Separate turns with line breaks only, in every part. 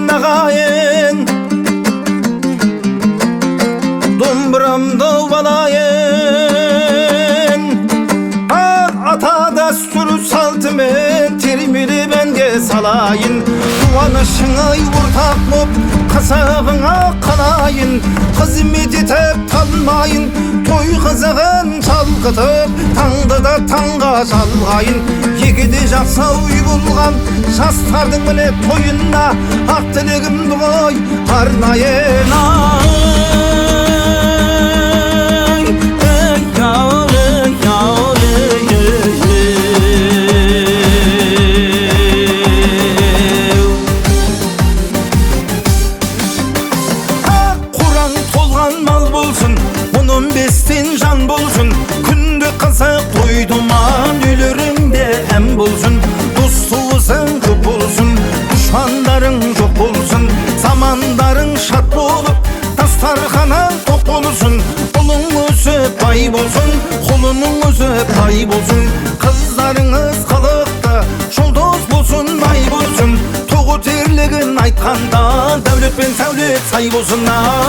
nağayın, dumburamda balayın. Ata dasturu saltımı termili benge salayın. Duvanışını yurtak mop kasağına kalayın. Hizmet etip talmayın, toy kızağın çalgıtıp tаңды da tаңға çalgayın. Yegidi жақса uy bulgan жастардың міне тойына ақ тілегімді қой арнайын. Құран толған мал болсын, 15-тен жан болсын, күнді қызық тойдыман үйлеріңде әм болсын. Достуысың көп болсын, дұшпандарың жоқ болсын, замандарың шат болып, дастарханың тоқ болсын. Ұлың өсіп бай болсын, құлының өсіп бай болсын. Қыздарыңыз қылықты, жолдос болсын, бай болсын. Тоғы терлігін айтқанда, дәулет пен сәулет сай болсын.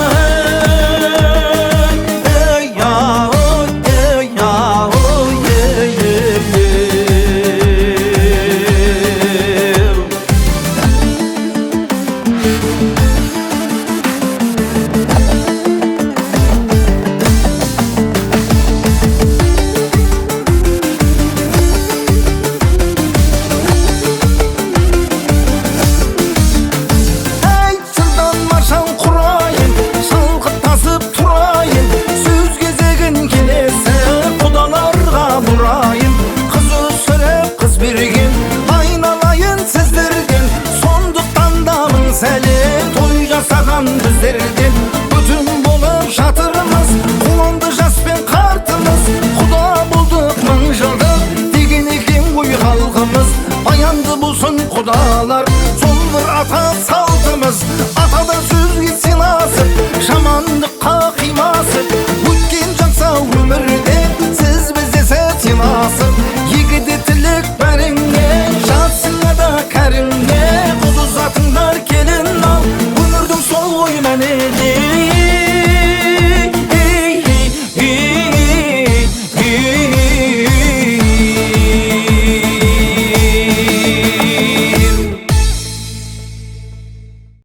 Сәлем той жасаған біздерден бүтін болып жатырмыз, қуанды жас пен қартымыз. Құда болдық мың жылдық деген екен ғой халқымыз. Баянды болсын құдалар, сол бір ата салтымыз. Атадан сөзге сыйласып, жамандыққа қимасып, өткен жақса өмірде сіз бізде сәт сыйласып.